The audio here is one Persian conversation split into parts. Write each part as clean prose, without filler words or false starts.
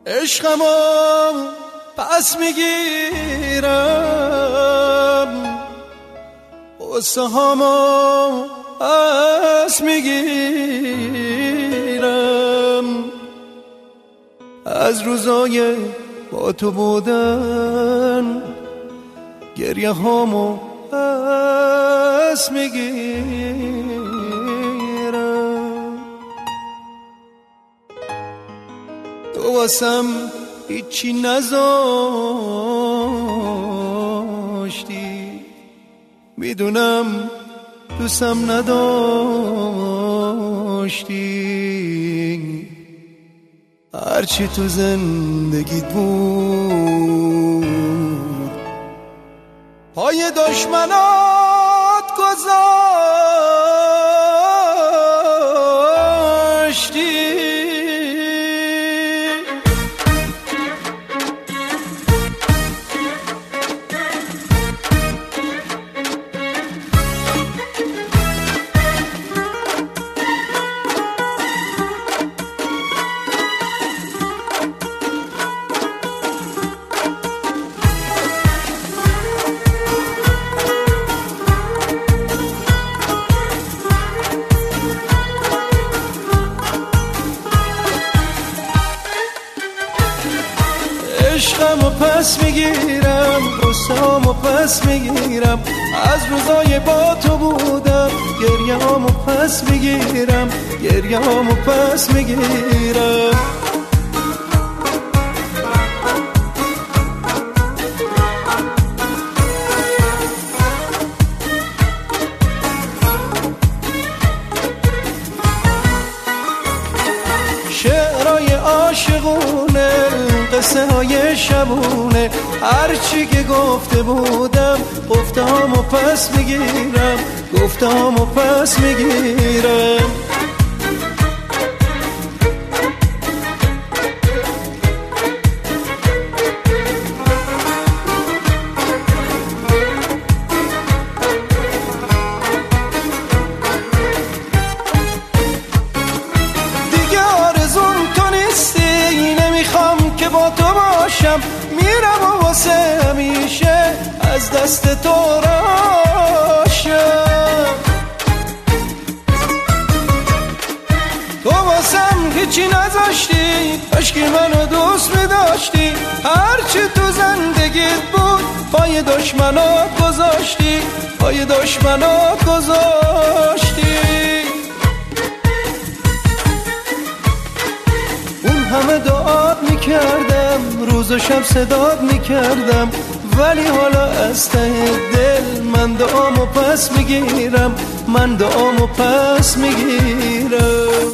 عشقمو پس میگیرم، قصه هامو پس میگیرم، از روزای با تو بودن گریه هامو پس میگیرم. تو واسم هیچی نذاشتی، میدونم دوستم نداشتی، هرچی تو زندگیت بود پای دشمنات گذاشتی. عشقمو پس میگیرم، قصه‌هامو پس میگیرم، از روزای با تو بودم گریه‌هامو پس میگیرم، گریه‌هامو پس میگیرم. شعرهای عاشقونه، قصه های شبونه، هرچی که گفته بودم گفته‌هامو پس میگیرم، گفته‌هامو پس میگیرم. با تو باشم، میرم و واسه همیشه از دست تو راشم. تو واسم هیچی نذاشتی، کاشکی منو دوست میداشتی، هرچی تو زندگیت بود پای دشمنات گذاشتی، پای دشمنات گذاشتی. اون همه دعات میکردم، روز و شب صدات میکردم، ولی حالا از ته دل من دعامو پس میگیرم، من دعامو پس میگیرم.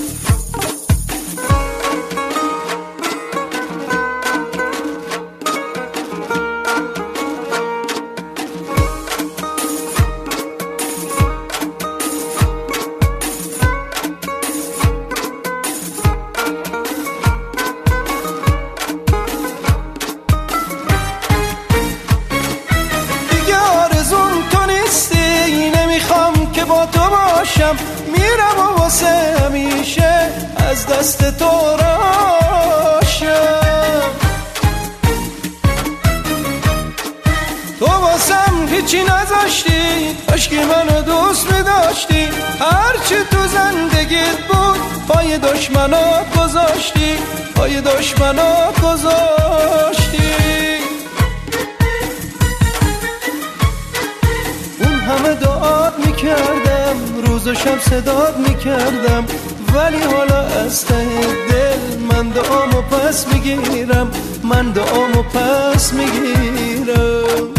با تو باشم، میرم و واسه همیشه از دست تو راشم. تو واسم هیچی نذاشتی، کاشکی منو دوست میداشتی، هرچی تو زندگیت بود پای دشمنات گذاشتی، پای دشمنات گذاشتی. اون همه دعات میکردم، روز و شب صدات میکردم، ولی حالا از ته دل من دعامو پس میگیرم، من دعامو پس میگیرم.